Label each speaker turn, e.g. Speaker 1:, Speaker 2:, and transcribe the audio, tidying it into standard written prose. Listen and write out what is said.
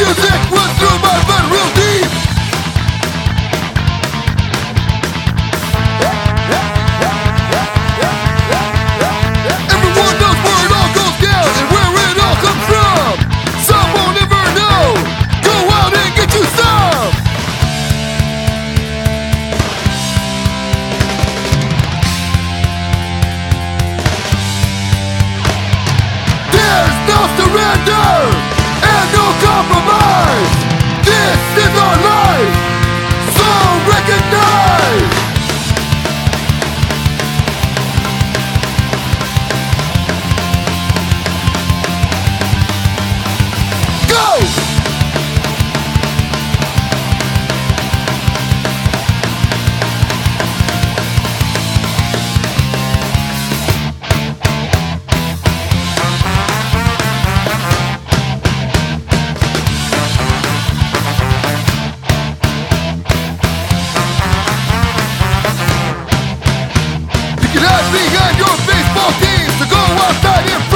Speaker 1: music runs through my blood real deep. Everyone knows where it all goes down and where it all comes from. Some won't ever know. Go out and get you some. There's no surrender and no compromise. This is our life, so recognize. Go! You can hide behind your baseball teams to go outside and